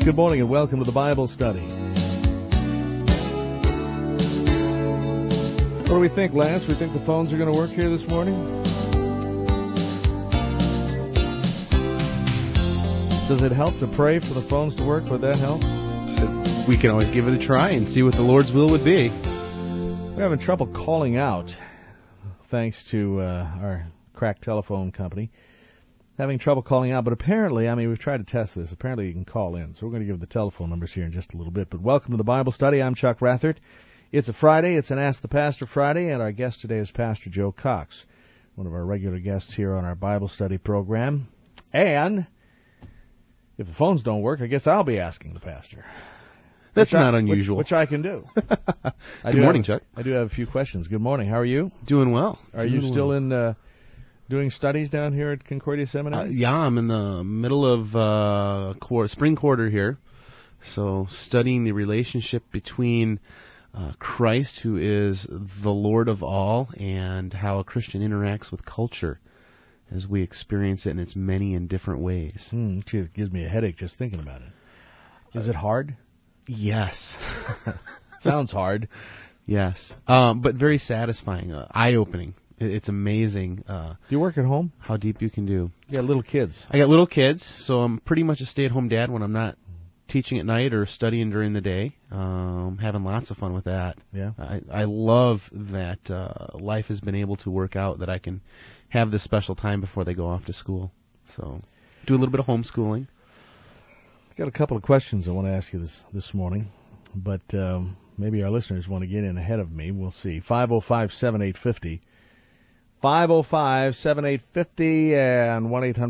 Good morning and welcome to the Bible study. What do we think, Lance? We think the phones are going to work here this morning? Does it help to pray for the phones to work? Would that help? We can always give it a try and see what the Lord's will would be. We're having trouble calling out, thanks to our crack telephone company. Having trouble calling out, but apparently, we've tried to test this. Apparently, you can call in. So we're going to give the telephone numbers here in just a little bit. But welcome to the Bible study. I'm Chuck Rathert. It's a Friday. It's an Ask the Pastor Friday, and our guest today is Pastor Joe Cox, one of our regular guests here on our Bible study program. And if the phones don't work, I guess I'll be asking the pastor. That's not unusual. Which I can do. Good morning, Chuck. I do have a few questions. Good morning. How are you? Doing well. Are you still in doing studies down here at Concordia Seminary? Yeah, I'm in the middle of spring quarter here. So studying the relationship between Christ, who is the Lord of all, and how a Christian interacts with culture as we experience it in its many and different ways. It gives me a headache just thinking about it. Is it hard? Yes. Sounds hard. Yes. But very satisfying, eye-opening. It's amazing. Do you work at home? How deep you can do. You got little kids. I got little kids, so I'm pretty much a stay-at-home dad when I'm not teaching at night or studying during the day. Having lots of fun with that. Yeah. I love that life has been able to work out, that I can have this special time before they go off to school. So do a little bit of homeschooling. I've got a couple of questions I want to ask you this morning, but maybe our listeners want to get in ahead of me. We'll see. 505-7850. 505-7850 and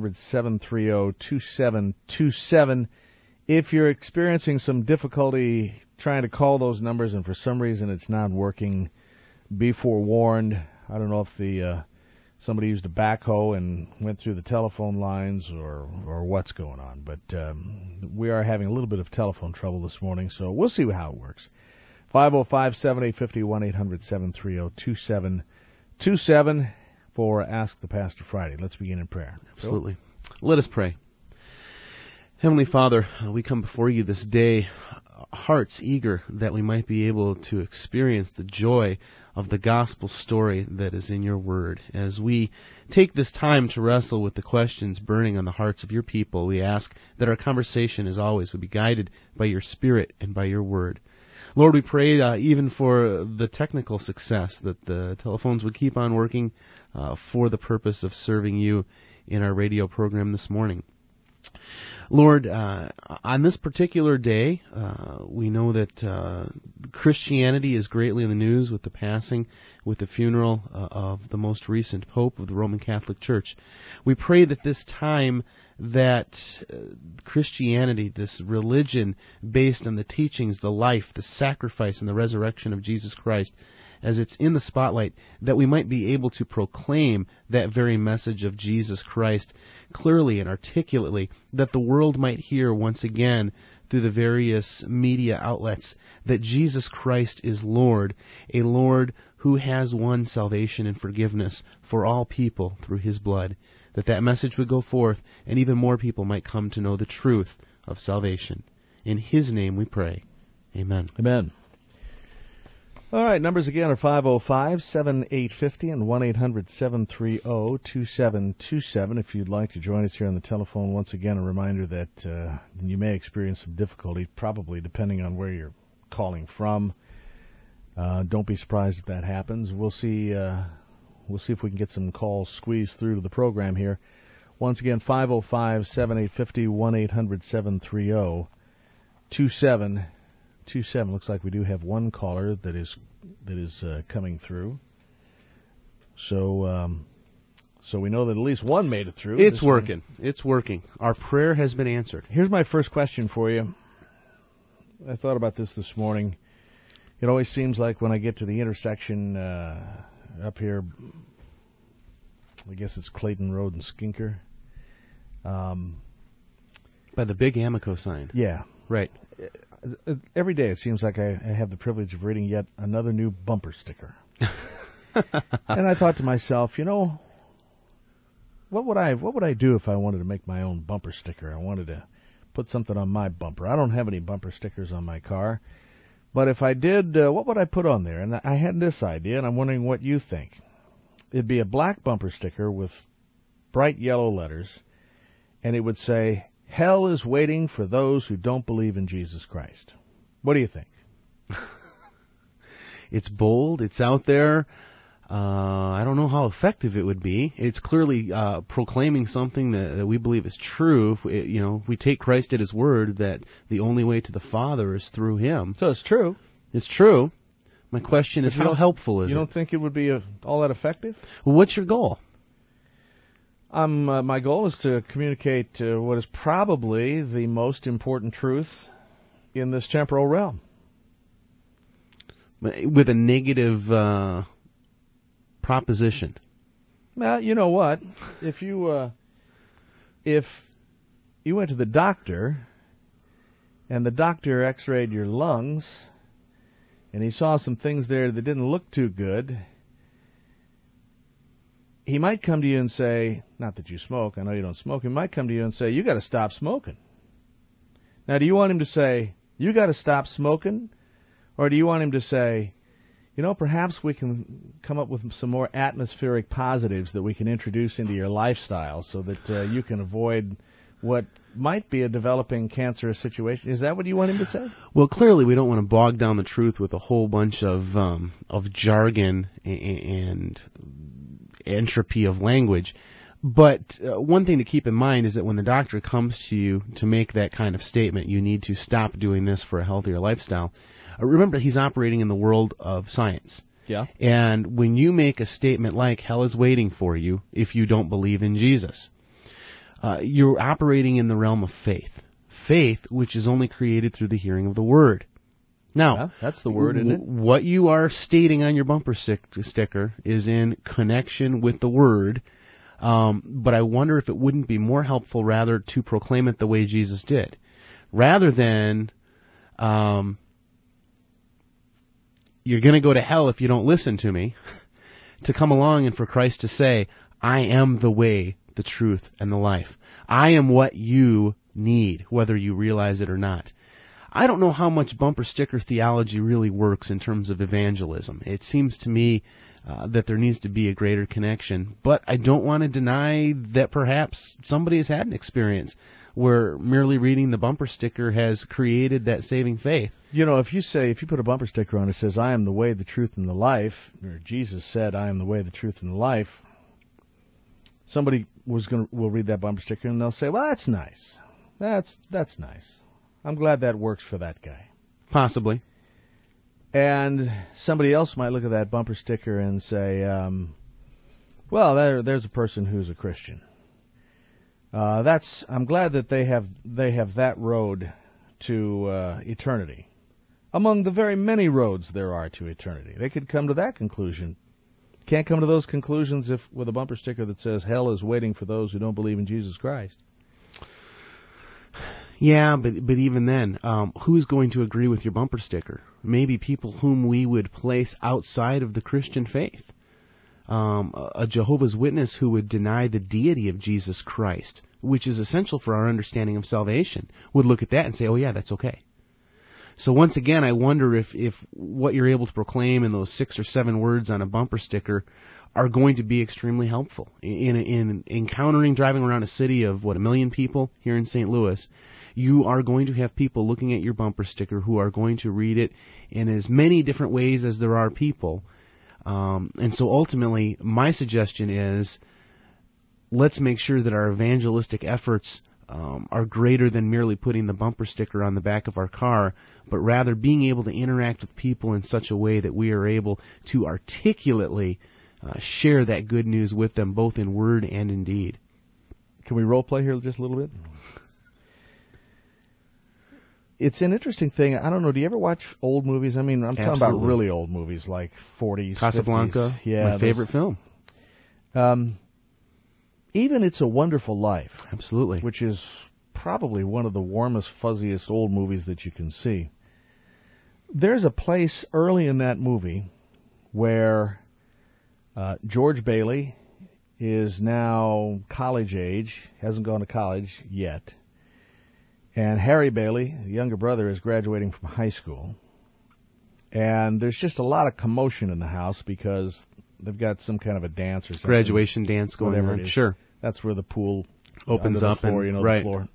1-800-730-2727. If you're experiencing some difficulty trying to call those numbers and for some reason it's not working, be forewarned. I don't know if somebody used a backhoe and went through the telephone lines or what's going on, but we are having a little bit of telephone trouble this morning, so we'll see how it works. 505-7850, 1-800-730-2727 for Ask the Pastor Friday. Let's begin in prayer. Absolutely. Let us pray. Heavenly Father, we come before you this day, hearts eager that we might be able to experience the joy of the gospel story that is in your word. As we take this time to wrestle with the questions burning on the hearts of your people, we ask that our conversation, as always, would be guided by your Spirit and by your word. Lord, we pray even for the technical success, that the telephones would keep on working for the purpose of serving you in our radio program this morning. Lord, on this particular day, we know that Christianity is greatly in the news with the passing, with the funeral of the most recent Pope of the Roman Catholic Church. We pray that this time that Christianity, this religion based on the teachings, the life, the sacrifice, and the resurrection of Jesus Christ, as it's in the spotlight, that we might be able to proclaim that very message of Jesus Christ clearly and articulately, that the world might hear once again through the various media outlets that Jesus Christ is Lord, a Lord who has won salvation and forgiveness for all people through his blood, that message would go forth and even more people might come to know the truth of salvation. In his name we pray. Amen. Amen. All right, numbers again are 505-7850 and 1-800-730-2727. If you'd like to join us here on the telephone, once again, a reminder that you may experience some difficulty, probably depending on where you're calling from. Don't be surprised if that happens. We'll see if we can get some calls squeezed through to the program here. Once again, 505-7850, 1-800-730-2727. Looks like we do have one caller that is coming through. So we know that at least one made it through. It's working. It's working. Our prayer has been answered. Here's my first question for you. I thought about this morning. It always seems like when I get to the intersection up here, I guess it's Clayton Road and Skinker. By the big Amico sign. Yeah. Right. Every day it seems like I have the privilege of reading yet another new bumper sticker. And I thought to myself, what would I do if I wanted to make my own bumper sticker? I wanted to put something on my bumper. I don't have any bumper stickers on my car. But if I did, what would I put on there? And I had this idea, and I'm wondering what you think. It'd be a black bumper sticker with bright yellow letters, and it would say, "Hell is waiting for those who don't believe in Jesus Christ." What do you think? It's bold. It's out there. I don't know how effective it would be. It's clearly proclaiming something that we believe is true. If we take Christ at His word that the only way to the Father is through Him. So it's true. It's true. My question is, how helpful is it? You don't think it would be all that effective? Well, what's your goal? My goal is to communicate what is probably the most important truth in this temporal realm. With a negative proposition. Well, you know what? If you went to the doctor and the doctor x-rayed your lungs and he saw some things there that didn't look too good, he might come to you and say, not that you smoke, I know you don't smoke, he might come to you and say, you got to stop smoking. Now, do you want him to say, you got to stop smoking? Or do you want him to say, perhaps we can come up with some more atmospheric positives that we can introduce into your lifestyle so that you can avoid what might be a developing cancerous situation? Is that what you want him to say? Well, clearly we don't want to bog down the truth with a whole bunch of jargon and entropy of language. But one thing to keep in mind is that when the doctor comes to you to make that kind of statement, you need to stop doing this for a healthier lifestyle. Remember, he's operating in the world of science. Yeah. And when you make a statement like, hell is waiting for you if you don't believe in Jesus, you're operating in the realm of faith. Faith, which is only created through the hearing of the Word. Now, yeah, that's the word, isn't it? What you are stating on your bumper sticker is in connection with the Word, but I wonder if it wouldn't be more helpful rather to proclaim it the way Jesus did, rather than you're going to go to hell if you don't listen to me, to come along and for Christ to say, I am the way, the truth, and the life. I am what you need, whether you realize it or not. I don't know how much bumper sticker theology really works in terms of evangelism. It seems to me that there needs to be a greater connection, but I don't want to deny that perhaps somebody has had an experience where merely reading the bumper sticker has created that saving faith. If you put a bumper sticker on it that says, I am the way, the truth, and the life, or Jesus said, I am the way, the truth, and the life, somebody will read that bumper sticker and they'll say, well, that's nice. That's nice. I'm glad that works for that guy. Possibly. And somebody else might look at that bumper sticker and say, well, there's a person who's a Christian. I'm glad that they have that road to eternity. Among the very many roads there are to eternity. They could come to that conclusion. Can't come to those conclusions with a bumper sticker that says hell is waiting for those who don't believe in Jesus Christ. Yeah, but even then, who's going to agree with your bumper sticker? Maybe people whom we would place outside of the Christian faith. A Jehovah's Witness who would deny the deity of Jesus Christ, which is essential for our understanding of salvation, would look at that and say, oh yeah, that's okay. So once again, I wonder if what you're able to proclaim in those 6 or 7 words on a bumper sticker are going to be extremely helpful in encountering, driving around a city of, 1 million people here in St. Louis. You are going to have people looking at your bumper sticker who are going to read it in as many different ways as there are people. And so ultimately, my suggestion is, let's make sure that our evangelistic efforts are greater than merely putting the bumper sticker on the back of our car, but rather being able to interact with people in such a way that we are able to articulately share that good news with them, both in word and in deed. Can we role play here just a little bit? It's an interesting thing. I don't know. Do you ever watch old movies? I mean, I'm talking about really old movies, like 40s, Casablanca, 50s. Yeah, my favorite film. Even It's a Wonderful Life. Absolutely. Which is probably one of the warmest, fuzziest old movies that you can see. There's a place early in that movie where George Bailey is now college age, hasn't gone to college yet, And Harry Bailey, the younger brother, is graduating from high school. And there's just a lot of commotion in the house because they've got some kind of a dance or something. Graduation dance going whatever on. it is. Sure. That's where the pool Opens under up the floor, and the right. floor.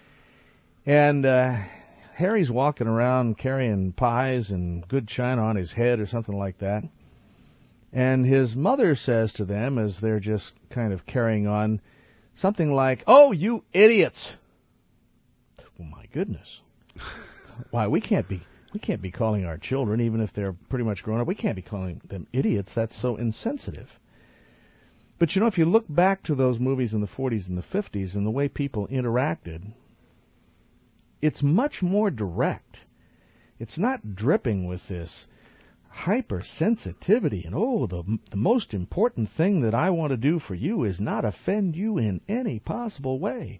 And Harry's walking around carrying pies and good china on his head or something like that. And his mother says to them, as they're just kind of carrying on, something like, "Oh, you idiots!" Oh my goodness! Why we can't be calling our children, even if they're pretty much grown up. We can't be calling them idiots. That's so insensitive. But you know, if you look back to those movies in the 40s and the 50s and the way people interacted, it's much more direct. It's not dripping with this hypersensitivity and, the most important thing that I want to do for you is not offend you in any possible way.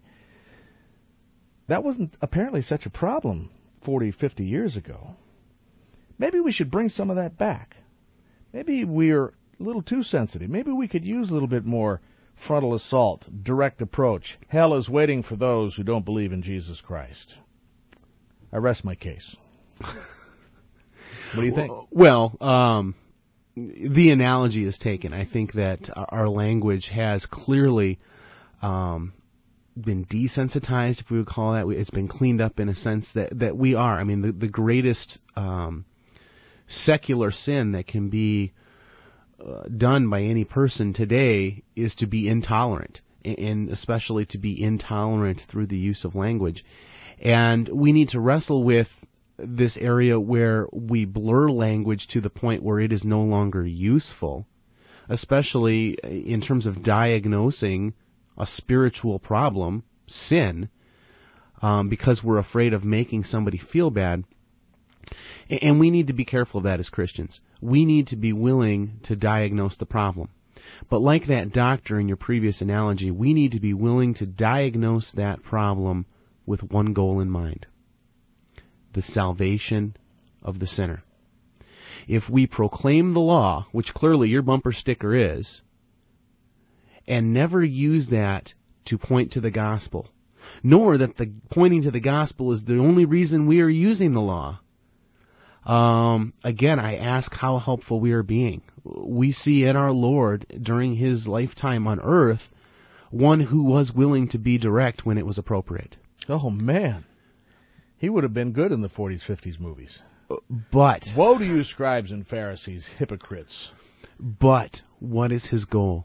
That wasn't apparently such a problem 40, 50 years ago. Maybe we should bring some of that back. Maybe we're a little too sensitive. Maybe we could use a little bit more frontal assault, direct approach. Hell is waiting for those who don't believe in Jesus Christ. I rest my case. What do you think? Well, the analogy is taken. I think that our language has clearly been desensitized, if we would call that. It's been cleaned up in a sense that we are. I mean, the greatest secular sin that can be done by any person today is to be intolerant, and especially to be intolerant through the use of language. And we need to wrestle with this area where we blur language to the point where it is no longer useful, especially in terms of diagnosing a spiritual problem, sin, because we're afraid of making somebody feel bad. And we need to be careful of that as Christians. We need to be willing to diagnose the problem. But like that doctor in your previous analogy, we need to be willing to diagnose that problem with one goal in mind: the salvation of the sinner. If we proclaim the law, which clearly your bumper sticker is, and never use that to point to the gospel, nor that the pointing to the gospel is the only reason we are using the law, again, I ask how helpful we are being. We see in our Lord, during his lifetime on earth, one who was willing to be direct when it was appropriate. Oh, man. He would have been good in the 40s, 50s movies. But woe to you, scribes and Pharisees, hypocrites. But what is his goal?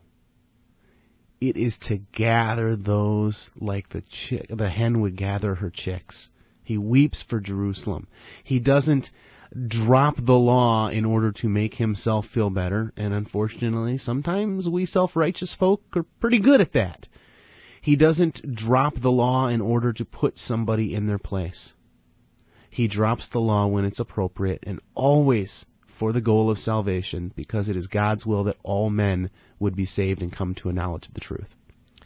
It is to gather those like the hen would gather her chicks. He weeps for Jerusalem. He doesn't drop the law in order to make himself feel better, and unfortunately, sometimes we self-righteous folk are pretty good at that. He doesn't drop the law in order to put somebody in their place. He drops the law when it's appropriate, and always for the goal of salvation, because it is God's will that all men would be saved and come to a knowledge of the truth.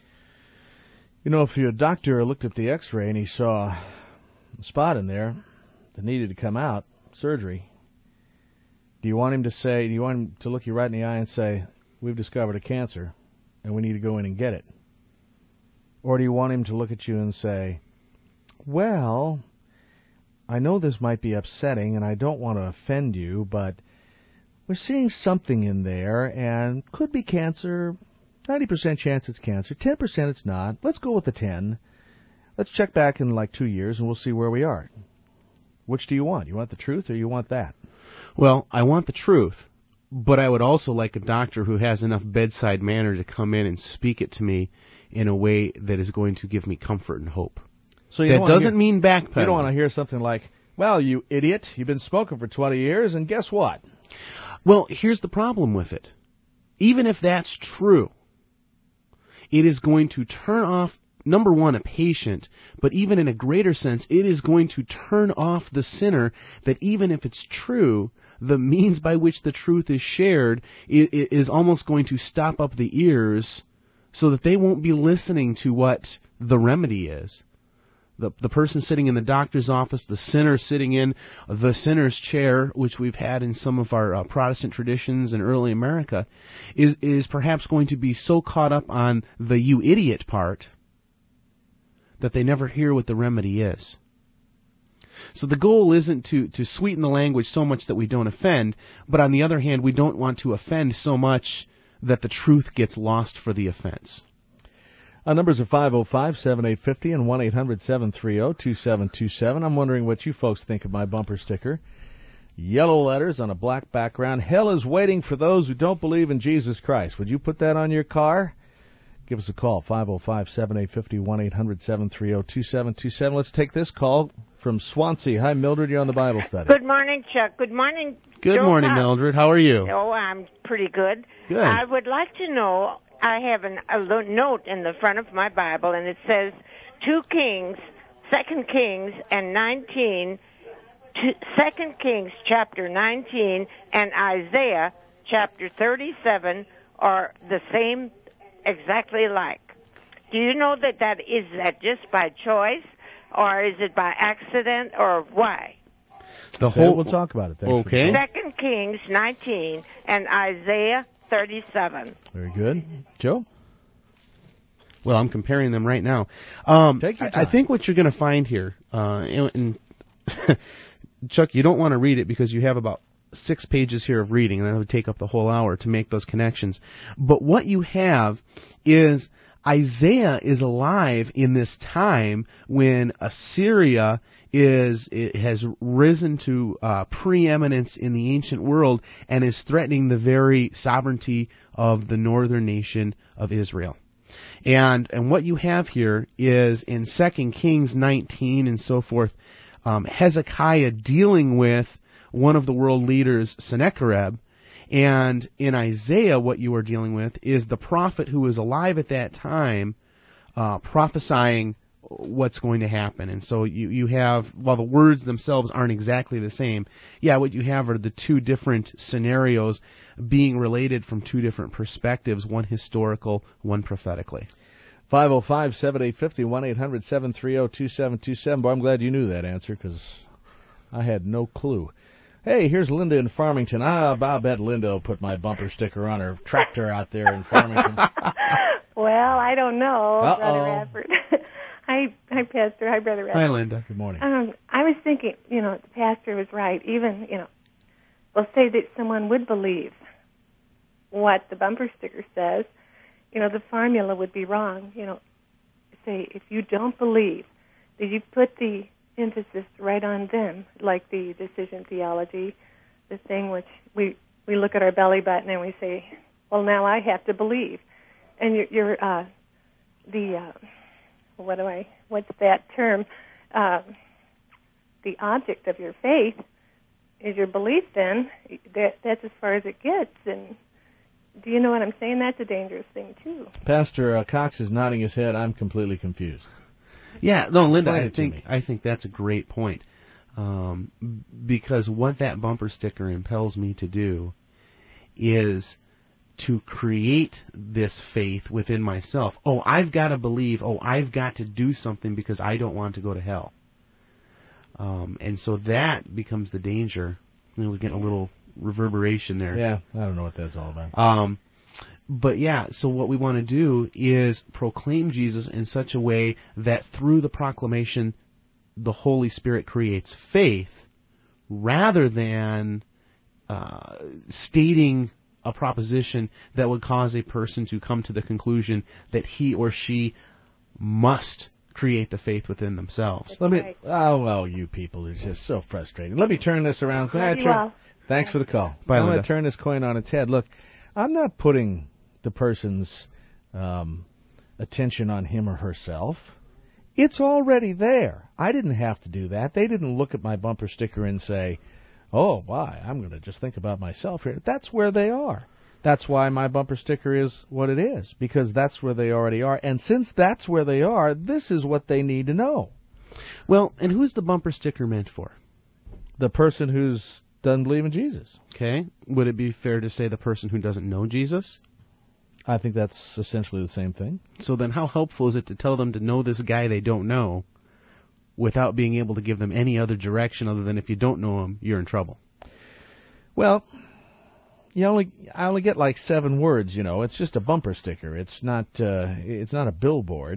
You know, if your doctor looked at the x-ray and he saw a spot in there that needed to come out, surgery, do you want him to look you right in the eye and say, "We've discovered a cancer and we need to go in and get it"? Or do you want him to look at you and say, "Well, I know this might be upsetting and I don't want to offend you, but we're seeing something in there and could be cancer, 90% chance it's cancer, 10% it's not. Let's go with the 10. Let's check back in like 2 years and we'll see where we are"? Which do you want? You want the truth or you want that? Well, I want the truth, but I would also like a doctor who has enough bedside manner to come in and speak it to me in a way that is going to give me comfort and hope. So that doesn't mean backpedaling. You don't want to hear something like, "Well, you idiot, you've been smoking for 20 years, and guess what?" Well, here's the problem with it. Even if that's true, it is going to turn off, number one, a patient, but even in a greater sense, it is going to turn off the sinner, that even if it's true, the means by which the truth is shared is almost going to stop up the ears so that they won't be listening to what the remedy is. The person sitting in the doctor's office, the sinner sitting in the sinner's chair, which we've had in some of our Protestant traditions in early America, is perhaps going to be so caught up on the "you idiot" part that they never hear what the remedy is. So the goal isn't to sweeten the language so much that we don't offend, but on the other hand, we don't want to offend so much that the truth gets lost for the offense. Our numbers are 505-7850 and 1-800-730-2727. I'm wondering what you folks think of my bumper sticker. Yellow letters on a black background. Hell is waiting for those who don't believe in Jesus Christ. Would you put that on your car? Give us a call, 505-7850, 1-800-730-2727. Let's take this call from Swansea. Hi, Mildred. You're on the Bible study. Good morning, Chuck. Good morning. Good morning, Mildred. How are you? Oh, I'm pretty good. Good. I would like to know, I have a note in the front of my Bible, and it says 2 Kings, 2 Kings, and 19, 2 Kings chapter 19, and Isaiah chapter 37 are the same, exactly like. Do you know that is that just by choice, or is it by accident, or why? We'll talk about it. Thanks. Okay. 2 Kings 19 and Isaiah 37. Very good. Joe? Well, I'm comparing them right now. Take your time. I think what you're going to find here, and Chuck, you don't want to read it because you have about 6 pages here of reading, and that would take up the whole hour to make those connections. But what you have is Isaiah is alive in this time when Assyria has risen to preeminence in the ancient world and is threatening the very sovereignty of the northern nation of Israel. And what you have here is in 2 Kings 19 and so forth, Hezekiah dealing with one of the world leaders, Sennacherib. And in Isaiah, what you are dealing with is the prophet who was alive at that time prophesying what's going to happen. And so you have, while the words themselves aren't exactly the same, what you have are the 2 different scenarios being related from 2 different perspectives, one historical, one prophetically. 505-7850, 1-800-730-2727. Boy, I'm glad you knew that answer because I had no clue. Hey, here's Linda in Farmington. I bet Linda will put my bumper sticker on her tractor out there in Farmington. Well, I don't know, Uh-oh. Brother Radford. Hi, Pastor. Hi, Brother Radford. Hi, Linda. Good morning. I was thinking, the pastor was right. Even, we'll say that someone would believe what the bumper sticker says. The formula would be wrong. Say, if you don't believe, that you put the emphasis right on them, like the decision theology, the thing which we look at our belly button and we say, well, now I have to believe. And what's that term? The object of your faith is your belief then. That's as far as it gets. And do you know what I'm saying? That's a dangerous thing, too. Pastor Cox is nodding his head. I'm completely confused. Yeah, no, Linda, Explain it to me. I think that's a great point. Because what that bumper sticker impels me to do is to create this faith within myself. Oh, I've got to believe. Oh, I've got to do something because I don't want to go to hell. And so that becomes the danger. We get a little reverberation there. Yeah, I don't know what that's all about. But so what we want to do is proclaim Jesus in such a way that through the proclamation, the Holy Spirit creates faith, rather than stating a proposition that would cause a person to come to the conclusion that he or she must create the faith within themselves. You people are just so frustrating. Let me turn this around. Thanks for the call. Bye, I'm going Linda. to turn this coin on its head. Look, I'm not putting the person's attention on him or herself. It's already there. I didn't have to do that. They didn't look at my bumper sticker and say, oh, why, I'm going to just think about myself here. That's where they are. That's why my bumper sticker is what it is, because that's where they already are. And since that's where they are, this is what they need to know. Well, and who's the bumper sticker meant for? The person who's doesn't believe in Jesus. Okay. Would it be fair to say the person who doesn't know Jesus? I think that's essentially the same thing. So then how helpful is it to tell them to know this guy they don't know without being able to give them any other direction other than if you don't know him, you're in trouble? Well, I only get like 7 words, It's just a bumper sticker. It's not a billboard.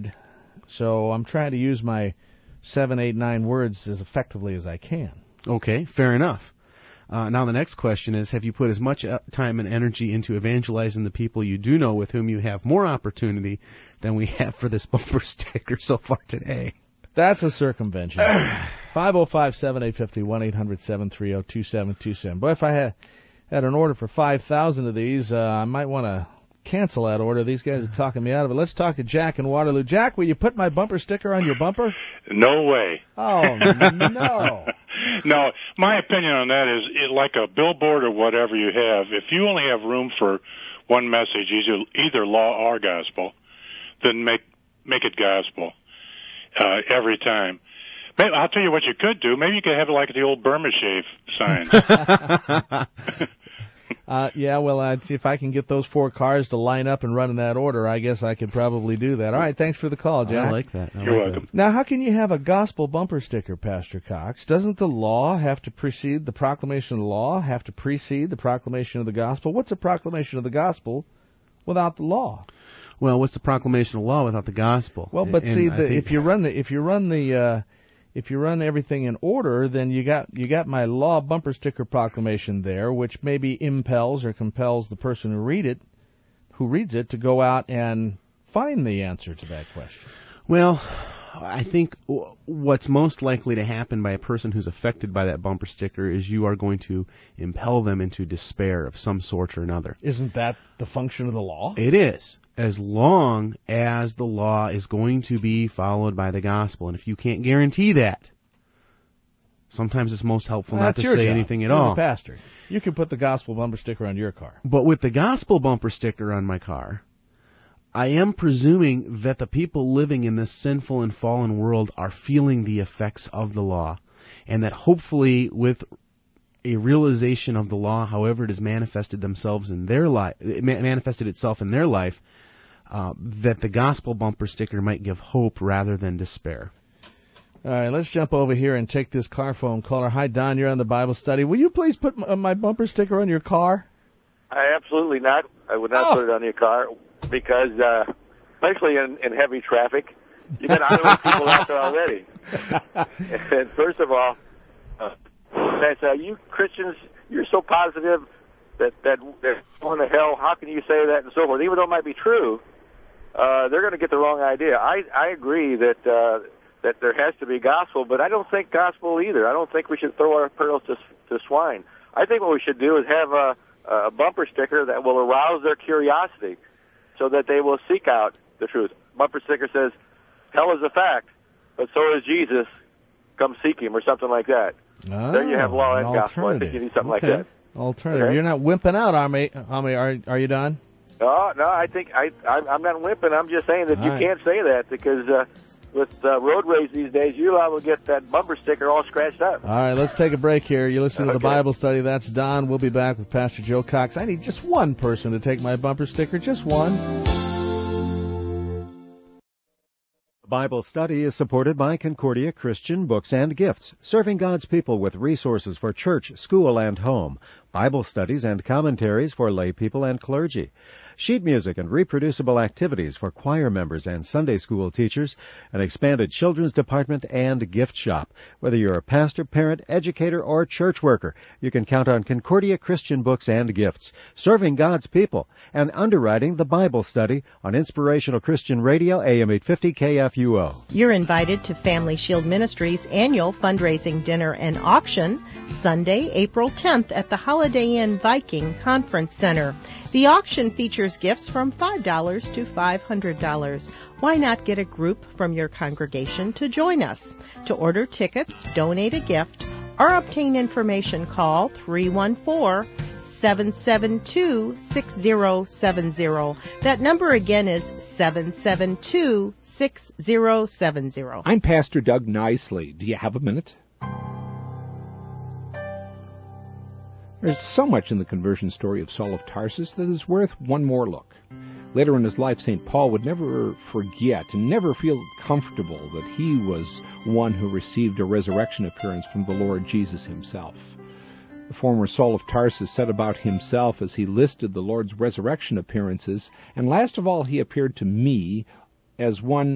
So I'm trying to use my 7, 8, 9 words as effectively as I can. Okay, fair enough. Now the next question is, have you put as much time and energy into evangelizing the people you do know with whom you have more opportunity than we have for this bumper sticker so far today? That's a circumvention. 505-7850, 1-800-730-2727. Boy, if I had an order for 5,000 of these, I might want to cancel that order. These guys are talking me out of it. Let's talk to Jack in Waterloo. Jack, will you put my bumper sticker on your bumper? No way. Oh, no. No, my opinion on that is like a billboard or whatever you have, if you only have room for one message, either law or gospel, then make it gospel every time. Maybe, I'll tell you what you could do. Maybe you could have it like the old Burma Shave sign. Yeah, well, if I can get those 4 cars to line up and run in that order, I guess I could probably do that. All right, thanks for the call, Jack. I like that. You're welcome. Now, how can you have a gospel bumper sticker, Pastor Cox? Doesn't the law have to precede the proclamation of the law, have to precede the proclamation of the gospel? What's a proclamation of the gospel without the law? Well, what's the proclamation of law without the gospel? Well, but see, if you run everything in order, then you got my law bumper sticker proclamation there, which maybe impels or compels the person who reads it to go out and find the answer to that question. Well, I think what's most likely to happen by a person who's affected by that bumper sticker is you are going to impel them into despair of some sort or another. Isn't that the function of the law? It is, as long as the law is going to be followed by the gospel. And if you can't guarantee that, sometimes it's most helpful not to say anything at all. You're the pastor. You can put the gospel bumper sticker on your car. But with the gospel bumper sticker on my car, I am presuming that the people living in this sinful and fallen world are feeling the effects of the law, and that hopefully with a realization of the law, however it has manifested itself in their life, that the gospel bumper sticker might give hope rather than despair. All right, let's jump over here and take this car phone caller. Hi, Don, you're on the Bible study. Will you please put my bumper sticker on your car? Absolutely not. I would not put it on your car because, especially in heavy traffic, you've got other people out there already. And first of all, you Christians, you're so positive that they're going to hell. How can you say that and so forth? Even though it might be true, they're going to get the wrong idea. I agree that there has to be gospel, but I don't think gospel either. I don't think we should throw our pearls to swine. I think what we should do is have a bumper sticker that will arouse their curiosity so that they will seek out the truth. Bumper sticker says, hell is a fact, but so is Jesus. Come seek him, or something like that. Oh, there you have law and gospel. I think you need something like that. Alternative. Okay. You're not wimping out, are you, Don? No, I think I'm not wimping. I'm just saying that you can't say that because with road rage these days, you're liable to get that bumper sticker all scratched up. All right, let's take a break here. You listen to the Bible study. That's Don. We'll be back with Pastor Joe Cox. I need just one person to take my bumper sticker, just one. Bible study is supported by Concordia Christian Books and Gifts, serving God's people with resources for church, school, and home, Bible studies and commentaries for lay people and clergy, sheet music and reproducible activities for choir members and Sunday school teachers, an expanded children's department and gift shop. Whether you're a pastor, parent, educator, or church worker, you can count on Concordia Christian Books and Gifts, serving God's people, and underwriting the Bible study on Inspirational Christian Radio, AM 850 KFUO. You're invited to Family Shield Ministries' annual fundraising dinner and auction, Sunday, April 10th at the Holiday Inn Viking Conference Center. The auction features gifts from $5 to $500. Why not get a group from your congregation to join us? To order tickets, donate a gift, or obtain information, call 314-772-6070. That number again is 772-6070. I'm Pastor Doug Nicely. Do you have a minute? There's so much in the conversion story of Saul of Tarsus that is worth one more look. Later in his life, St. Paul would never forget and never feel comfortable that he was one who received a resurrection appearance from the Lord Jesus himself. The former Saul of Tarsus said about himself as he listed the Lord's resurrection appearances, and last of all he appeared to me as one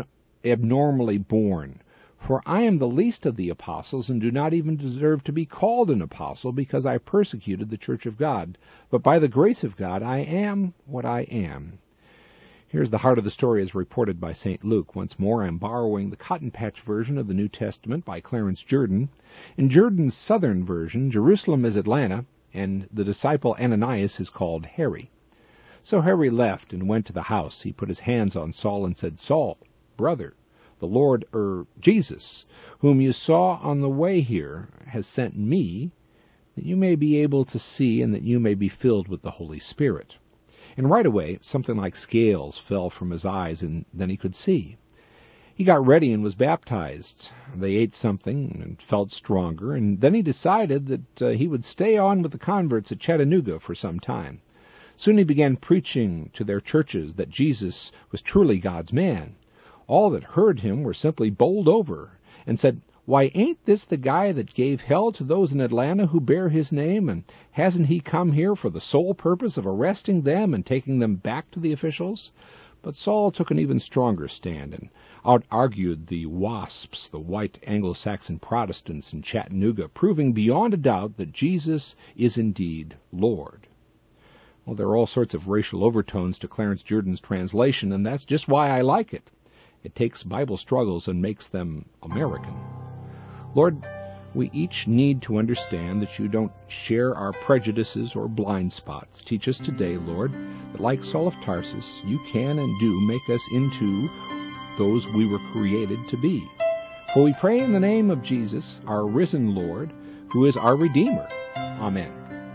abnormally born. For I am the least of the apostles, and do not even deserve to be called an apostle, because I persecuted the church of God. But by the grace of God I am what I am. Here's the heart of the story as reported by St. Luke. Once more, I'm borrowing the Cotton Patch version of the New Testament by Clarence Jordan. In Jordan's southern version, Jerusalem is Atlanta, and the disciple Ananias is called Harry. So Harry left and went to the house. He put his hands on Saul and said, Saul, brother, the Lord, Jesus, whom you saw on the way here, has sent me, that you may be able to see and that you may be filled with the Holy Spirit. And right away, something like scales fell from his eyes, and then he could see. He got ready and was baptized. They ate something and felt stronger, and then he decided that he would stay on with the converts at Chattanooga for some time. Soon he began preaching to their churches that Jesus was truly God's man. All that heard him were simply bowled over and said, Why, ain't this the guy that gave hell to those in Atlanta who bear his name, and hasn't he come here for the sole purpose of arresting them and taking them back to the officials? But Saul took an even stronger stand and out-argued the WASPs, the white Anglo-Saxon Protestants in Chattanooga, proving beyond a doubt that Jesus is indeed Lord. Well, there are all sorts of racial overtones to Clarence Jordan's translation, and that's just why I like it. It takes Bible struggles and makes them American. Lord, we each need to understand that you don't share our prejudices or blind spots. Teach us today, Lord, that like Saul of Tarsus, you can and do make us into those we were created to be. For we pray in the name of Jesus, our risen Lord, who is our Redeemer. Amen.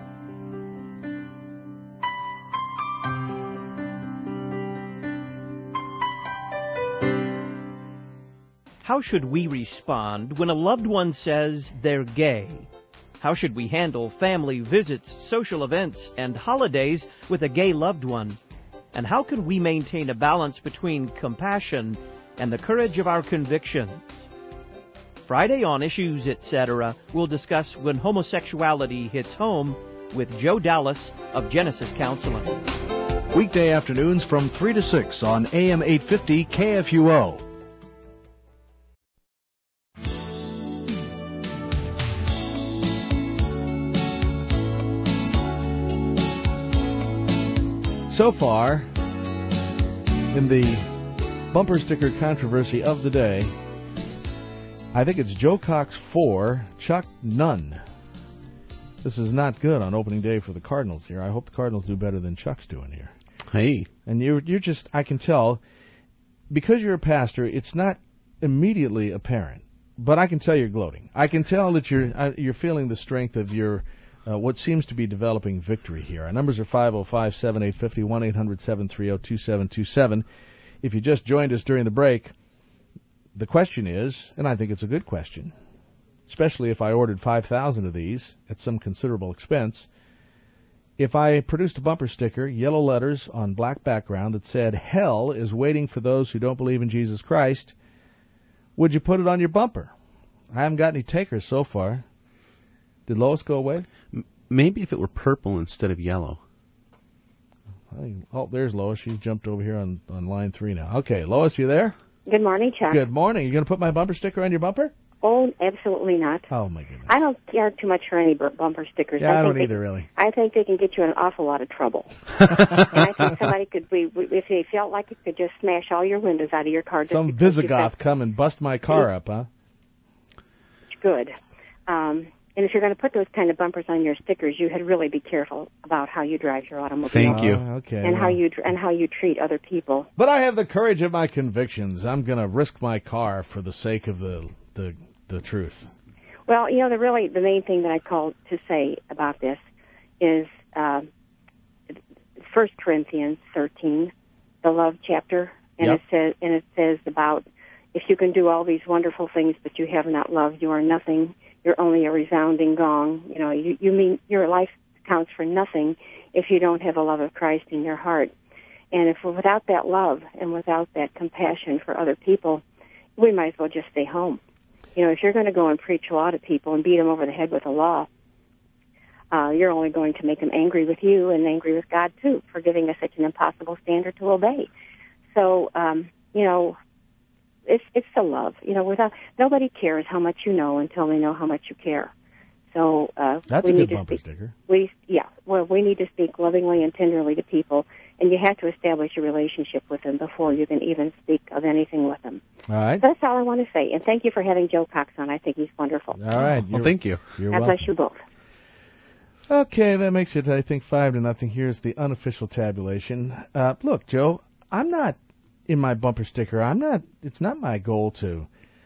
How should we respond when a loved one says they're gay? How should we handle family visits, social events, and holidays with a gay loved one? And how can we maintain a balance between compassion and the courage of our convictions? Friday on Issues, Etc., we'll discuss when homosexuality hits home with Joe Dallas of Genesis Counseling. Weekday afternoons from 3 to 6 on AM 850 KFUO. So far, in the bumper sticker controversy of the day, I think it's Joe Cox 4, Chuck none. This is not good on opening day for the Cardinals here. I hope the Cardinals do better than Chuck's doing here. Hey. And you're just, I can tell, because you're a pastor, it's not immediately apparent, but I can tell you're gloating. I can tell that you're feeling the strength of your what seems to be developing victory here. Our numbers are 505-7850, 1-800-730-2727. If you just joined us during the break, the question is, and I think it's a good question, especially if I ordered 5,000 of these at some considerable expense, if I produced a bumper sticker, yellow letters on black background that said, "Hell is waiting for those who don't believe in Jesus Christ," would you put it on your bumper? I haven't got any takers so far. Did Lois go away? Maybe if it were purple instead of yellow. Oh, there's Lois. She's jumped over here on line 3 now. Okay, Lois, you there? Good morning, Chuck. Good morning. You going to put my bumper sticker on your bumper? Oh, absolutely not. Oh, my goodness. I don't care too much for any bumper stickers. Yeah, I don't either, really. I think they can get you in an awful lot of trouble. And I think somebody could, if they felt like it, could just smash all your windows out of your car. Some Visigoth come and bust my car up, huh? Good. And if you're going to put those kind of bumpers on your stickers, you had really be careful about how you drive your automobile. Thank you. Okay. And how you treat other people. But I have the courage of my convictions. I'm going to risk my car for the sake of the truth. Well, the main thing that I called to say about this is 1 Corinthians 13, the love chapter, and it says about if you can do all these wonderful things, but you have not love, you are nothing. You're only a resounding gong. You mean your life counts for nothing if you don't have a love of Christ in your heart. And if without that love and without that compassion for other people, we might as well just stay home. If you're going to go and preach law to people and beat them over the head with the law, you're only going to make them angry with you and angry with God too for giving us such an impossible standard to obey. So, it's the love. Nobody cares how much you know until they know how much you care. So that's we a need good to bumper speak, sticker. we need to speak lovingly and tenderly to people, and you have to establish a relationship with them before you can even speak of anything with them. All right. That's all I want to say, and thank you for having Joe Cox on. I think he's wonderful. All right. Well, thank you. You're God welcome. bless you both. Okay, that makes it, I think, 5-0. Here's the unofficial tabulation. Look, Joe, I'm not in my bumper sticker. It's not my goal to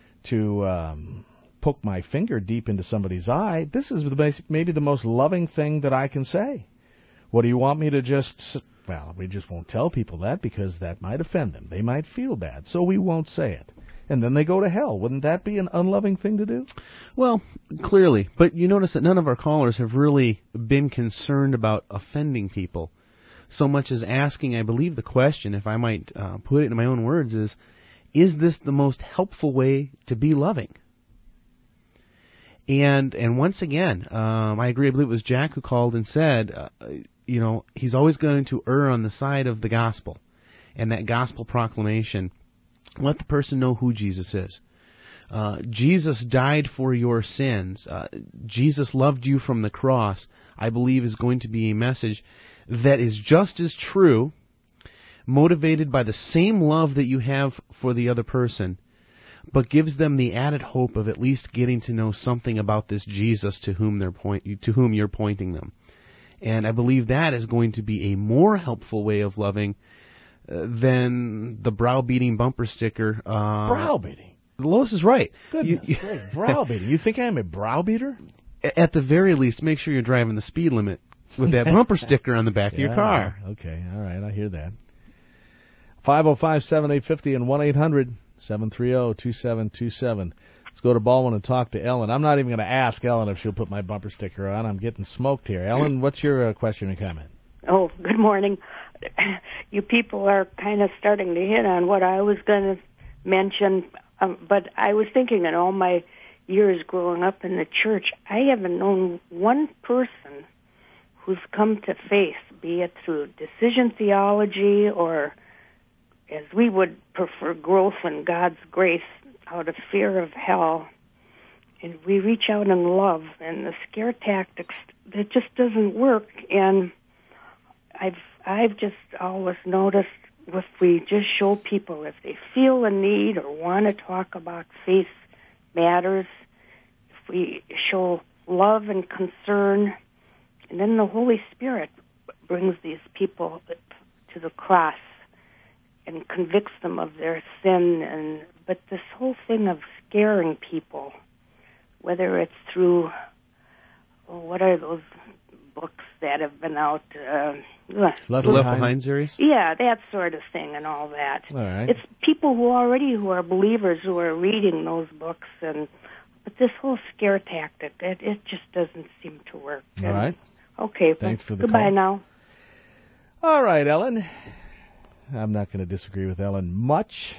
poke my finger deep into somebody's eye. This is maybe the most loving thing that I can say. What do you want me to just... Well, we just won't tell people that because that might offend them. They might feel bad, so we won't say it. And then they go to hell. Wouldn't that be an unloving thing to do? Well, clearly. But you notice that none of our callers have really been concerned about offending people so much as asking, I believe the question, if I might put it in my own words, is this the most helpful way to be loving? And once again, I agree. I believe it was Jack who called and said, he's always going to err on the side of the gospel and that gospel proclamation. Let the person know who Jesus is. Jesus died for your sins. Jesus loved you from the cross, I believe is going to be a message that is just as true, motivated by the same love that you have for the other person, but gives them the added hope of at least getting to know something about this Jesus to whom you're pointing them. And I believe that is going to be a more helpful way of loving than the browbeating bumper sticker. Browbeating? Lois is right. Goodness great, browbeating. You think I'm a browbeater? At the very least, make sure you're driving the speed limit with that bumper sticker on the back of your car. Okay, all right, I hear that. 505-7850 and 1-800-730-2727. Let's go to Baldwin and talk to Ellen. I'm not even going to ask Ellen if she'll put my bumper sticker on. I'm getting smoked here. Ellen, what's your question or comment? Oh, good morning. You people are kind of starting to hit on what I was going to mention, but I was thinking in all my years growing up in the church, I haven't known one person who's come to faith, be it through decision theology or, as we would prefer, growth in God's grace out of fear of hell. And we reach out in love, and the scare tactics, that just doesn't work. And I've just always noticed if we just show people, if they feel a need or want to talk about faith matters, if we show love and concern, and then the Holy Spirit brings these people to the cross and convicts them of their sin. But this whole thing of scaring people, whether it's through, what are those books that have been out? Left Behind series? Yeah, that sort of thing and all that. All right. It's people who are believers who are reading those books, but this whole scare tactic, it just doesn't seem to work. All right. Okay. Thanks for the goodbye call. Now. All right, Ellen. I'm not going to disagree with Ellen much.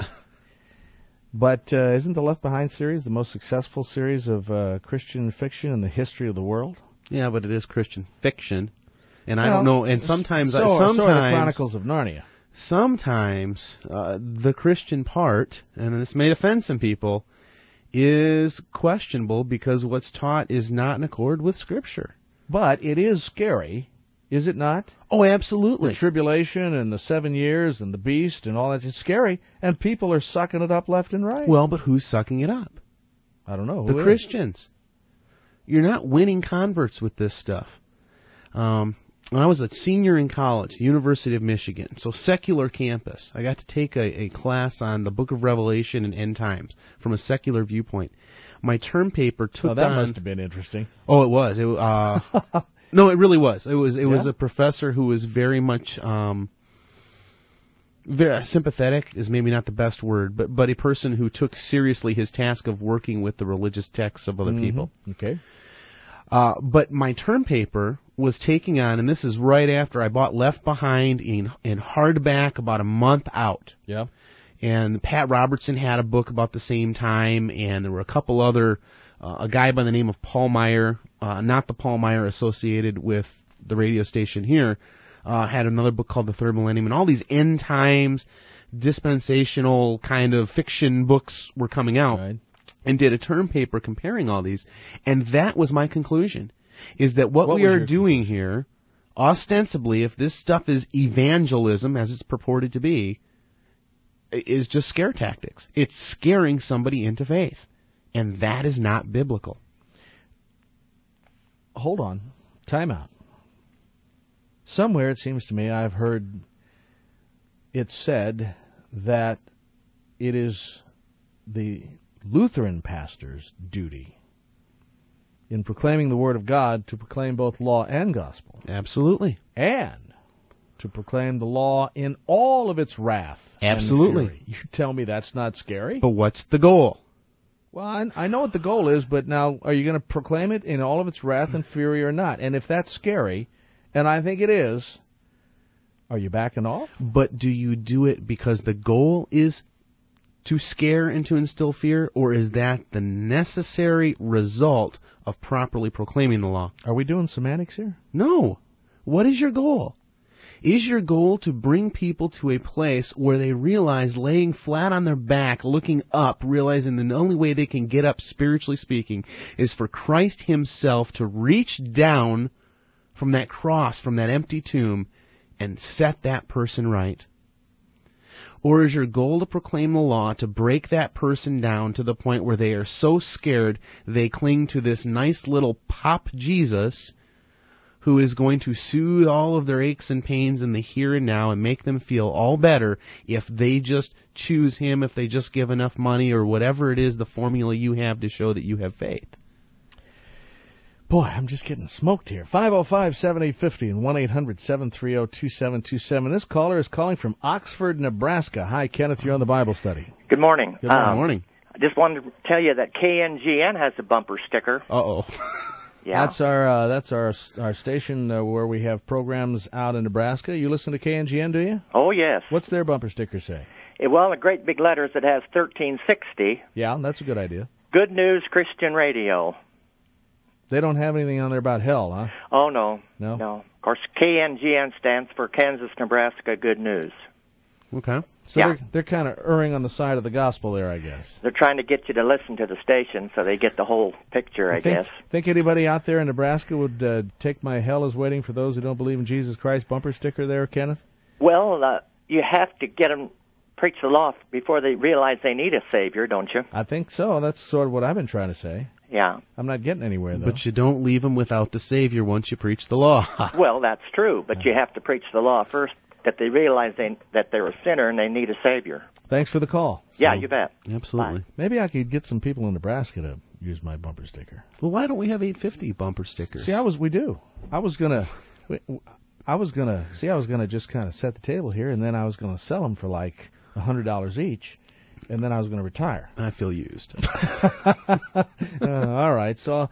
But isn't the Left Behind series the most successful series of Christian fiction in the history of the world? Yeah, but it is Christian fiction. And I don't know, and sometimes so are the Chronicles of Narnia. Sometimes the Christian part, and this may offend some people, is questionable because what's taught is not in accord with Scripture. But it is scary, is it not? Oh, absolutely. The tribulation and the 7 years and the beast and all that, it's scary, and people are sucking it up left and right. Well, but who's sucking it up? I don't know. The Christians. You're not winning converts with this stuff. When I was a senior in college, University of Michigan, so secular campus, I got to take a class on the Book of Revelation and End Times from a secular viewpoint. My term paper took on... that must have been interesting. Oh, it was. No, it really was. It was a professor who was very much very sympathetic is maybe not the best word, but a person who took seriously his task of working with the religious texts of other people. Okay. But my term paper was taking on, and this is right after I bought Left Behind in hardback about a month out. Yeah. And Pat Robertson had a book about the same time, and there were a couple other, a guy by the name of Paul Meyer, not the Paul Meyer associated with the radio station here, had another book called The Third Millennium, and all these end times, dispensational kind of fiction books were coming out, and did a term paper comparing all these, and that was my conclusion, is that what we are doing here, ostensibly, if this stuff is evangelism, as it's purported to be, is just scare tactics. It's scaring somebody into faith, and that is not biblical. Hold on. Time out. Somewhere, it seems to me, I've heard it said that it is the Lutheran pastor's duty in proclaiming the Word of God to proclaim both law and gospel. Absolutely. And to proclaim the law in all of its wrath. Absolutely. You tell me that's not scary? But what's the goal? Well, I know what the goal is, but now, are you going to proclaim it in all of its wrath and fury or not? And if that's scary, and I think it is, are you backing off? But do you do it because the goal is to scare and to instill fear, or is that the necessary result of properly proclaiming the law? Are we doing semantics here? No. What is your goal? Is your goal to bring people to a place where they realize, laying flat on their back, looking up, realizing the only way they can get up, spiritually speaking, is for Christ himself to reach down from that cross, from that empty tomb, and set that person right? Or is your goal to proclaim the law to break that person down to the point where they are so scared they cling to this nice little pop Jesus who is going to soothe all of their aches and pains in the here and now and make them feel all better if they just choose him, if they just give enough money, or whatever it is, the formula you have to show that you have faith? Boy, I'm just getting smoked here. 505-7850 and 1-800-730-2727. This caller is calling from Oxford, Nebraska. Hi, Kenneth. You're on the Bible study. Good morning. Good morning. I just wanted to tell you that KNGN has a bumper sticker. Uh-oh. Yeah. That's our station where we have programs out in Nebraska. You listen to KNGN, do you? Oh, yes. What's their bumper sticker say? Well, in great big letters, it has 1360. Yeah, that's a good idea. Good News Christian Radio. They don't have anything on there about hell, huh? Oh, no. No? No. Of course, KNGN stands for Kansas, Nebraska Good News. Okay. So they're kind of erring on the side of the gospel there, I guess. They're trying to get you to listen to the station so they get the whole picture, I guess. Think anybody out there in Nebraska would take my hell is waiting for those who don't believe in Jesus Christ bumper sticker there, Kenneth? Well, you have to get them preach the law before they realize they need a Savior, don't you? I think so. That's sort of what I've been trying to say. Yeah. I'm not getting anywhere, though. But you don't leave them without the Savior once you preach the law. Well, that's true, but you have to preach the law first, that they realize that they're a sinner and they need a Savior. Thanks for the call. Yeah, you bet. Absolutely. Bye. Maybe I could get some people in Nebraska to use my bumper sticker. Well, why don't we have 850 bumper stickers? See, we do. I was gonna just kind of set the table here, and then I was gonna sell them for like $100 each, and then I was gonna retire. I feel used. All right. So,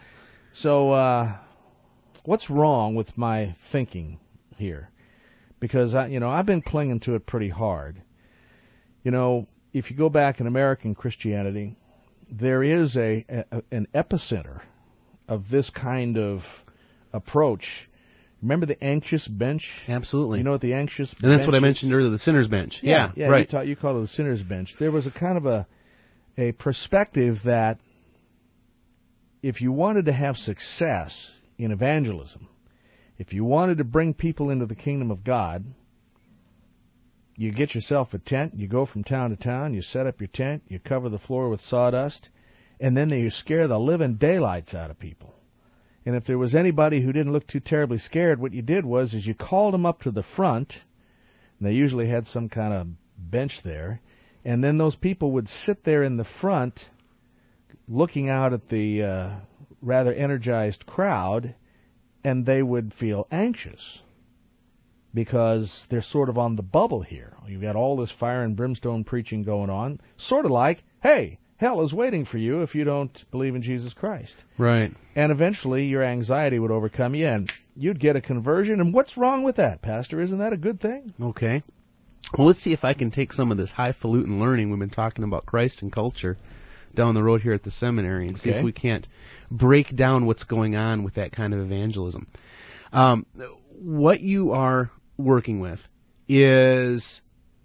what's wrong with my thinking here? Because I've been clinging to it pretty hard. If you go back in American Christianity, there is an epicenter of this kind of approach. Remember the anxious bench? Absolutely. You know what the anxious bench And that's what I is? mentioned earlier, the sinner's bench. Yeah, right. You call it the sinner's bench. There was a kind of a perspective that if you wanted to have success in evangelism, if you wanted to bring people into the kingdom of God, you get yourself a tent, you go from town to town, you set up your tent, you cover the floor with sawdust, and then you scare the living daylights out of people. And if there was anybody who didn't look too terribly scared, what you did was you called them up to the front, and they usually had some kind of bench there, and then those people would sit there in the front looking out at the rather energized crowd, and they would feel anxious because they're sort of on the bubble here. You've got all this fire and brimstone preaching going on, sort of like, hey, hell is waiting for you if you don't believe in Jesus Christ. Right. And eventually your anxiety would overcome you, and you'd get a conversion. And what's wrong with that, Pastor? Isn't that a good thing? Okay. Well, let's see if I can take some of this highfalutin learning we've been talking about Christ and culture down the road here at the seminary and see if we can't break down what's going on with that kind of evangelism. What you are working with is,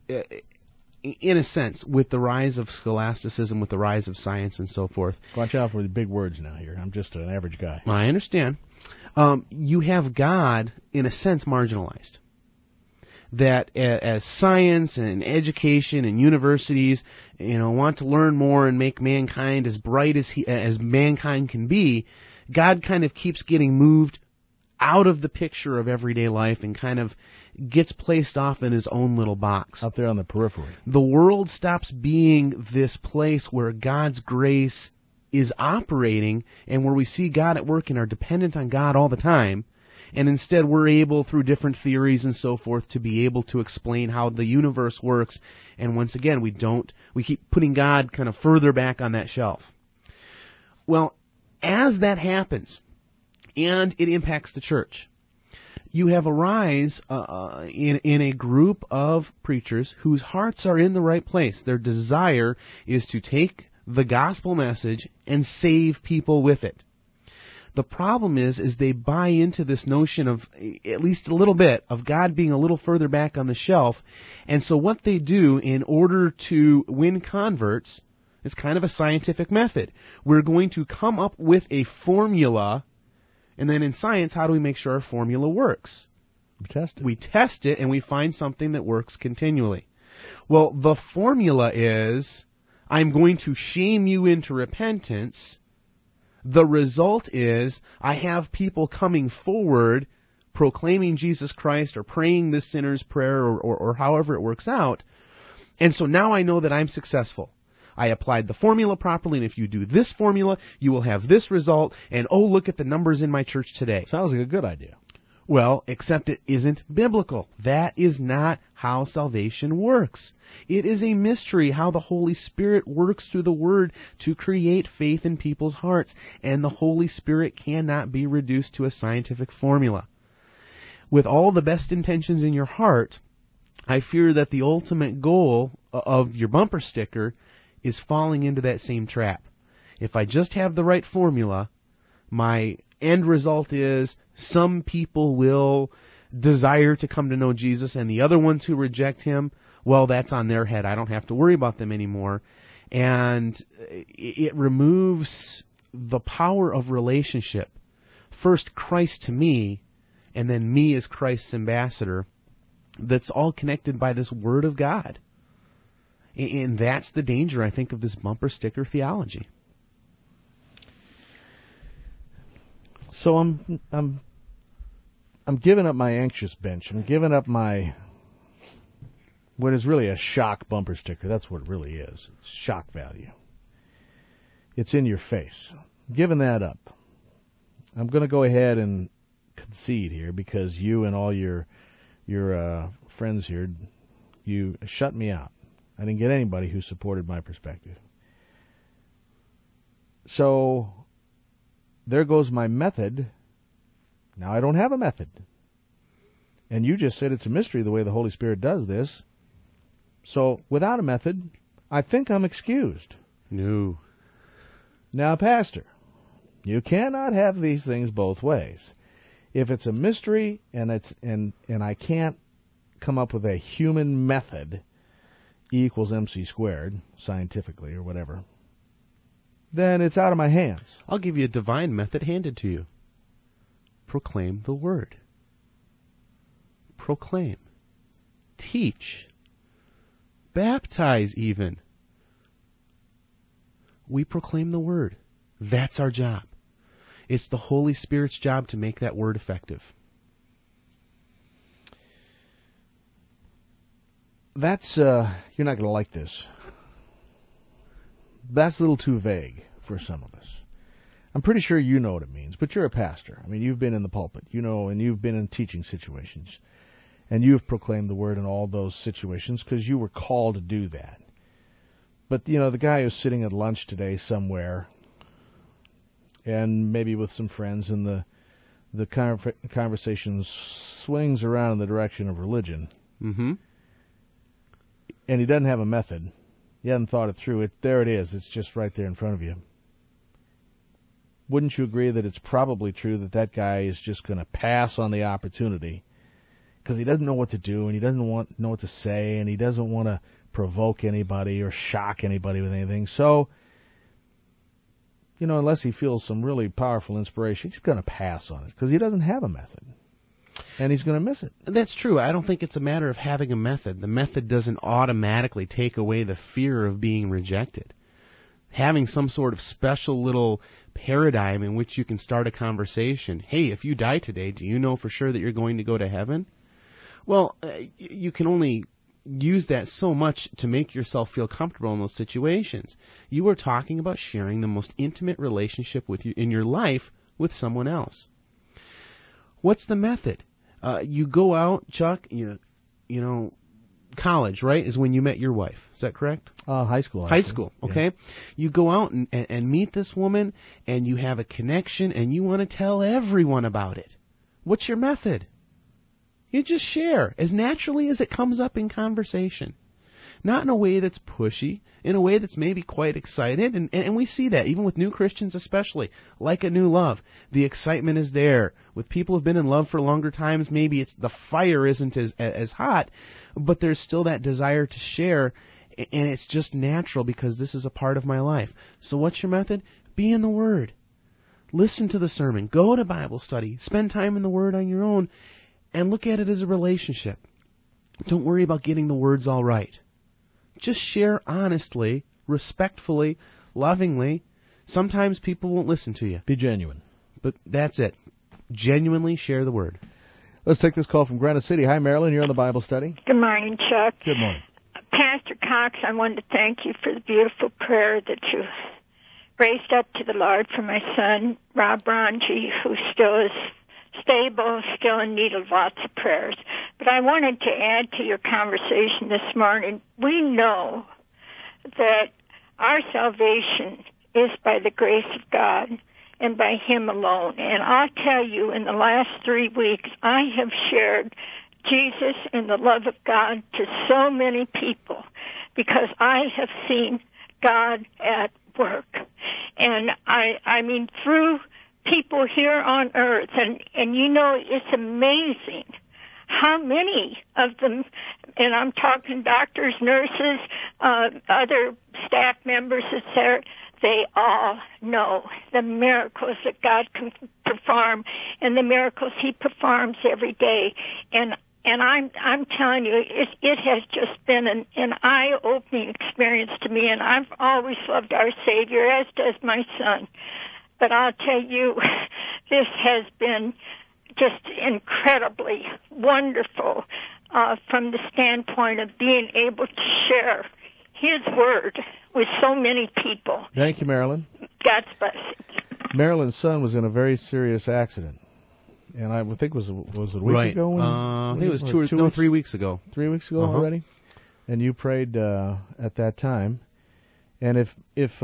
in a sense, with the rise of scholasticism, with the rise of science and so forth. Watch out for the big words now here. I'm just an average guy. I understand. You have God, in a sense, marginalized. That as science and education and universities, want to learn more and make mankind as bright as mankind can be, God kind of keeps getting moved out of the picture of everyday life and kind of gets placed off in his own little box. Out there on the periphery. The world stops being this place where God's grace is operating and where we see God at work and are dependent on God all the time. And instead we're able, through different theories and so forth, to be able to explain how the universe works. And once again, we keep putting God kind of further back on that shelf. Well, as that happens, and it impacts the church, you have a rise in a group of preachers whose hearts are in the right place. Their desire is to take the gospel message and save people with it. The problem is they buy into this notion of, at least a little bit, of God being a little further back on the shelf. And so what they do in order to win converts, it's kind of a scientific method. We're going to come up with a formula, and then in science, how do we make sure our formula works? We test it, and we find something that works continually. Well, the formula is, I'm going to shame you into repentance. The result is I have people coming forward proclaiming Jesus Christ or praying this sinner's prayer or however it works out. And so now I know that I'm successful. I applied the formula properly, and if you do this formula, you will have this result, and oh, look at the numbers in my church today. Sounds like a good idea. Well, except it isn't biblical. That is not how salvation works. It is a mystery how the Holy Spirit works through the Word to create faith in people's hearts, and the Holy Spirit cannot be reduced to a scientific formula. With all the best intentions in your heart, I fear that the ultimate goal of your bumper sticker is falling into that same trap. If I just have the right formula, my end result is some people will desire to come to know Jesus, and the other ones who reject him, well, that's on their head. I don't have to worry about them anymore. And it removes the power of relationship. First, Christ to me, and then me as Christ's ambassador. That's all connected by this Word of God. And that's the danger, I think, of this bumper sticker theology. So I'm giving up my anxious bench. I'm giving up my what is really a shock bumper sticker. That's what it really is. It's shock value. It's in your face. I'm giving that up. I'm going to go ahead and concede here because you and all your friends here, you shut me out. I didn't get anybody who supported my perspective. So there goes my method. Now I don't have a method. And you just said it's a mystery the way the Holy Spirit does this. So without a method, I think I'm excused. No. Now, Pastor, you cannot have these things both ways. If it's a mystery and I can't come up with a human method, E equals MC squared, scientifically or whatever, then it's out of my hands. I'll give you a divine method handed to you. Proclaim the Word. Proclaim. Teach. Baptize even. We proclaim the Word. That's our job. It's the Holy Spirit's job to make that Word effective. That's, you're not going to like this. That's a little too vague for some of us. I'm pretty sure you know what it means, but you're a pastor. I mean, you've been in the pulpit, you know, and you've been in teaching situations, and you've proclaimed the Word in all those situations because you were called to do that. But, you know, the guy who's sitting at lunch today somewhere, and maybe with some friends, and the conversation swings around in the direction of religion, and he doesn't have a method, he hasn't thought it through, there it is, it's just right there in front of you. Wouldn't you agree that it's probably true that that guy is just going to pass on the opportunity, because he doesn't know what to do, and he doesn't know what to say, and he doesn't want to provoke anybody or shock anybody with anything. So, unless he feels some really powerful inspiration, he's going to pass on it because he doesn't have a method. And he's going to miss it. That's true. I don't think it's a matter of having a method. The method doesn't automatically take away the fear of being rejected. Having some sort of special little paradigm in which you can start a conversation. Hey, if you die today, do you know for sure that you're going to go to heaven? Well, you can only use that so much to make yourself feel comfortable in those situations. You are talking about sharing the most intimate relationship with you in your life with someone else. What's the method? You go out, Chuck, college, right, is when you met your wife. Is that correct? High school. High school, okay. Yeah. You go out and meet this woman, and you have a connection, and you want to tell everyone about it. What's your method? You just share as naturally as it comes up in conversation. Not in a way that's pushy, in a way that's maybe quite excited, and we see that, even with new Christians especially, like a new love. The excitement is there. With people who've been in love for longer times, maybe the fire isn't as hot, but there's still that desire to share, and it's just natural because this is a part of my life. So what's your method? Be in the Word. Listen to the sermon. Go to Bible study. Spend time in the Word on your own, and look at it as a relationship. Don't worry about getting the words all right. Just share honestly, respectfully, lovingly. Sometimes people won't listen to you. Be genuine. But that's it. Genuinely share the Word. Let's take this call from Granite City. Hi, Marilyn. You're on the Bible study. Good morning, Chuck. Good morning. Pastor Cox, I wanted to thank you for the beautiful prayer that you raised up to the Lord for my son, Rob Ronji, who still is stable, still in need of lots of prayers. But I wanted to add to your conversation this morning, we know that our salvation is by the grace of God and by Him alone. And I'll tell you, in the last 3 weeks, I have shared Jesus and the love of God to so many people because I have seen God at work. And I mean, through people here on earth, and it's amazing how many of them, and I'm talking doctors, nurses, other staff members, etc., they all know the miracles that God can perform and the miracles He performs every day. And I'm telling you, it has just been an eye-opening experience to me, and I've always loved our Savior, as does my son. But I'll tell you, this has been just incredibly wonderful from the standpoint of being able to share His Word with so many people. Thank you, Marilyn. God's blessings. Marilyn's son was in a very serious accident. And I think was it a week ago? I think it was 3 weeks ago. 3 weeks ago already? And you prayed at that time. And if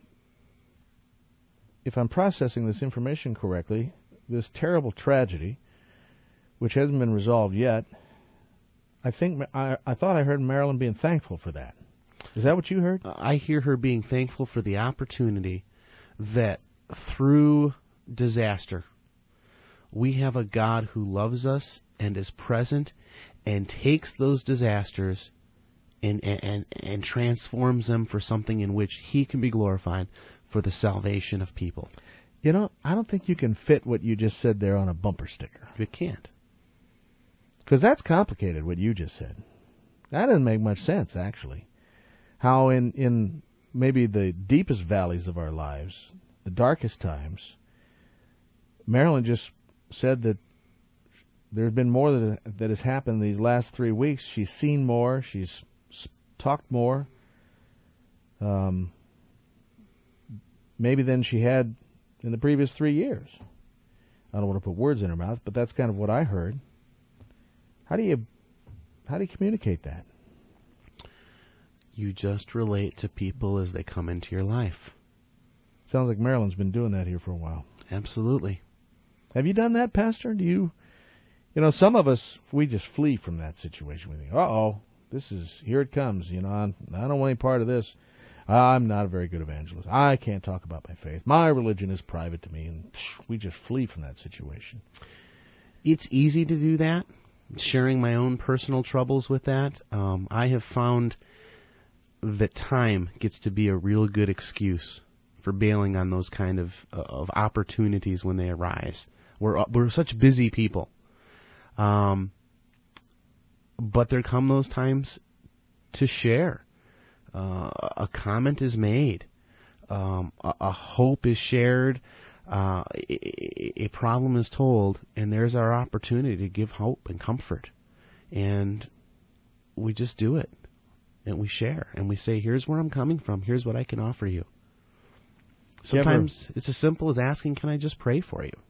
I'm processing this information correctly, this terrible tragedy, which hasn't been resolved yet, I thought I heard Marilyn being thankful for that. Is that what you heard? I hear her being thankful for the opportunity that through disaster, we have a God who loves us and is present and takes those disasters and transforms them for something in which He can be glorified for the salvation of people. I don't think you can fit what you just said there on a bumper sticker. You can't. Because that's complicated, what you just said. That doesn't make much sense, actually. How in maybe the deepest valleys of our lives, the darkest times, Marilyn just said that there's been more that has happened these last 3 weeks. She's seen more. She's talked more. Maybe than she had in the previous 3 years. I don't want to put words in her mouth, but that's kind of what I heard. How do you communicate that? You just relate to people as they come into your life. Sounds like Marilyn's been doing that here for a while. Absolutely. Have you done that, Pastor? Do you some of us, we just flee from that situation. We think, here it comes. I don't want any part of this. I'm not a very good evangelist. I can't talk about my faith. My religion is private to me, and we just flee from that situation. It's easy to do that, sharing my own personal troubles with that, I have found that time gets to be a real good excuse for bailing on those kind of opportunities when they arise. We're such busy people. But there come those times to share. A comment is made. A hope is shared. A problem is told, and there's our opportunity to give hope and comfort. And we just do it. And we share. And we say, here's where I'm coming from. Here's what I can offer you. Sometimes it's as simple as asking, can I just pray for you?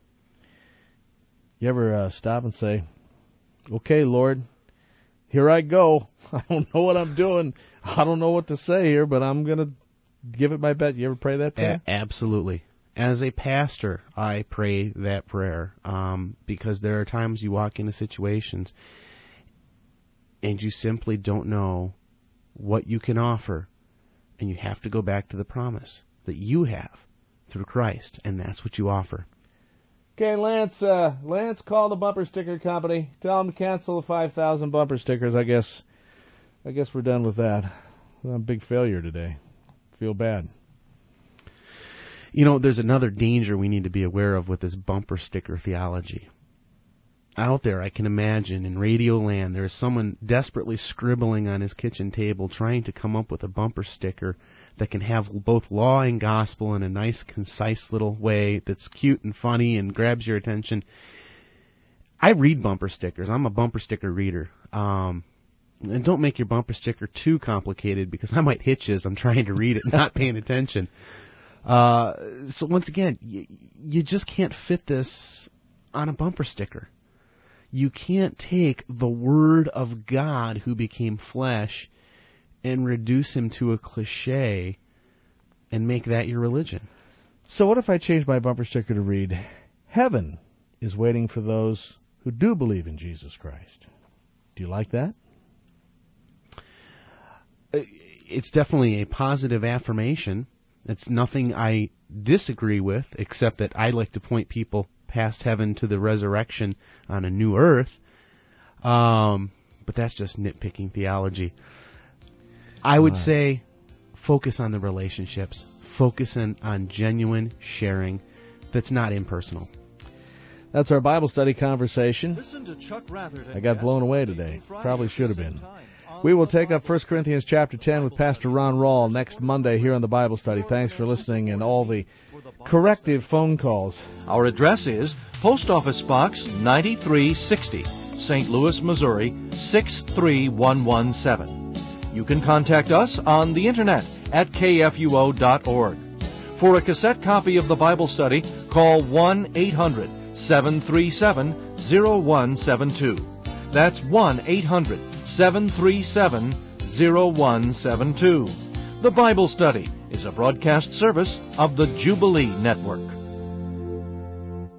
You ever stop and say, okay, Lord, here I go. I don't know what I'm doing. I don't know what to say here, but I'm going to give it my best. You ever pray that prayer? Absolutely. As a pastor, I pray that prayer because there are times you walk into situations and you simply don't know what you can offer, and you have to go back to the promise that you have through Christ, and that's what you offer. Okay, Lance, call the bumper sticker company. Tell them to cancel the 5,000 bumper stickers. I guess we're done with that. I'm a big failure today. Feel bad. You know, there's another danger we need to be aware of with this bumper sticker theology. Out there, I can imagine, in Radio Land, there is someone desperately scribbling on his kitchen table trying to come up with a bumper sticker that can have both law and gospel in a nice, concise little way that's cute and funny and grabs your attention. I read bumper stickers. I'm a bumper sticker reader. And don't make your bumper sticker too complicated because I might hit you as I'm trying to read it, not paying attention. So once again, you just can't fit this on a bumper sticker. You can't take the Word of God who became flesh and reduce him to a cliche and make that your religion. So what if I change my bumper sticker to read, Heaven is waiting for those who do believe in Jesus Christ? Do you like that? It's definitely a positive affirmation. It's nothing I disagree with, except that I like to point people past heaven to the resurrection on a new earth. But that's just nitpicking theology. I would say focus on the relationships. Focus on genuine sharing that's not impersonal. That's our Bible study conversation. Listen to Chuck Ratherton. I got blown away today. Probably should have been. We will take up 1 Corinthians chapter 10 with Pastor Ron Rawl next Monday here on the Bible study. Thanks for listening and all the corrective phone calls. Our address is Post Office Box 9360, St. Louis, Missouri 63117. You can contact us on the internet at kfuo.org. For a cassette copy of the Bible study, call 1-800-737-0172. That's 1-800-737-0172. The Bible study is a broadcast service of the Jubilee Network.